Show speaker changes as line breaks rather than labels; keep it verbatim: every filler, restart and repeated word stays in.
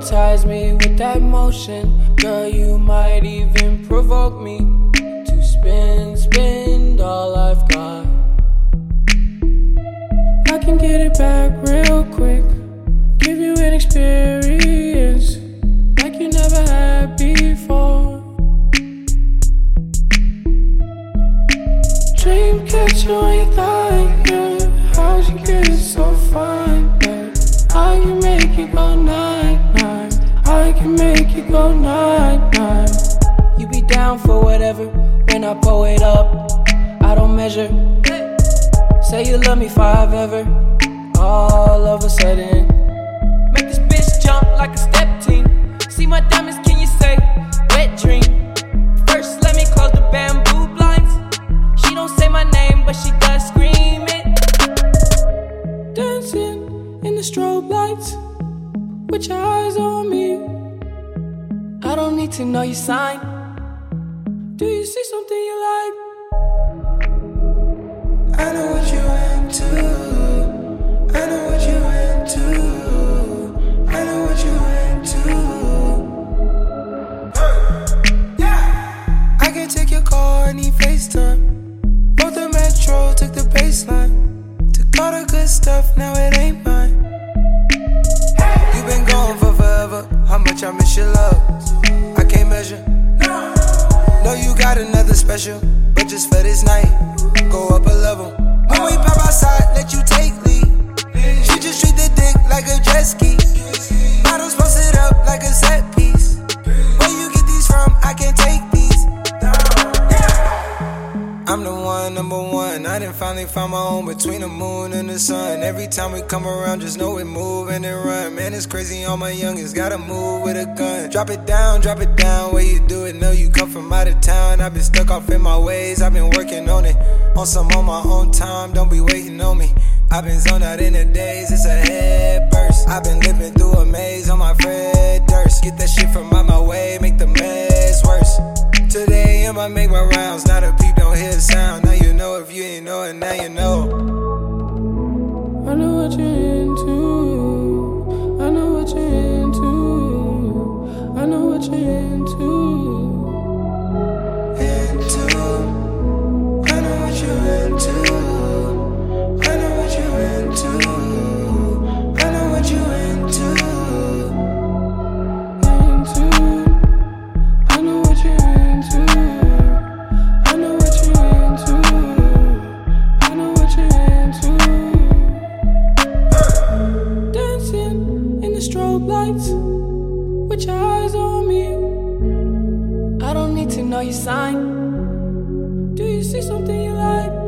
hypnotize me with that motion. Girl, you might even provoke me to spin, spin all I've got. I can get it back real quick, give you an experience like you never had before. Dream catcher on your thigh, yeah. How'd you get it so fine, yeah? I can make it go night, night. I can make it go night, night. You be down for whatever when I pull it up. I don't measure. Say you love me five ever. All of a sudden, make this bitch jump like a step team. See my diamonds, can you say wet dream? First let me close the bamboo blinds. She don't say my name, but she does scream it. Dancing in the strobe lights with your eyes on me. I don't need to know your sign. Do you see something you like?
I know what you into. I know what you into. I know what you into. I can take your car, I need FaceTime. Both the metro, took the baseline. Took all the good stuff, now it ain't mine. You been gone for forever. How much I miss your love, I can't measure. Know you got another special, but just for this night, go up a level. When we pop outside, let you take lead. She just treat the dick like a jet ski. Models posted up like a set piece. Where you get these from? I can't take these. I'm the one, number one. I done finally found my home between the moon and the sun. Every time we come around, just know we move and then run. Man, it's crazy, all my youngins gotta move with a gun. Drop it down, drop it down, where you do it. Know you come from out of town. I've been stuck off in my ways, I've been working on it. On some on my own time, don't be waiting on me. I've been zoned out in the days, it's a head burst. I've been living through a maze on my Fred Durst. Get that shit from out my way, make the mess worse. Today I make my rounds, now the peep don't hear the sound. Now you know, if you ain't know it, now you know.
I know what you're into. I know what you're into. I know what you're into.
Into. I know what you're into. I know what you're into. I know what you're into.
Into. I know what you're into. I know what you're into. I know what you're into. Dancing in the strobe lights with your eyes on me. I don't need to know your sign. Do you see something you like?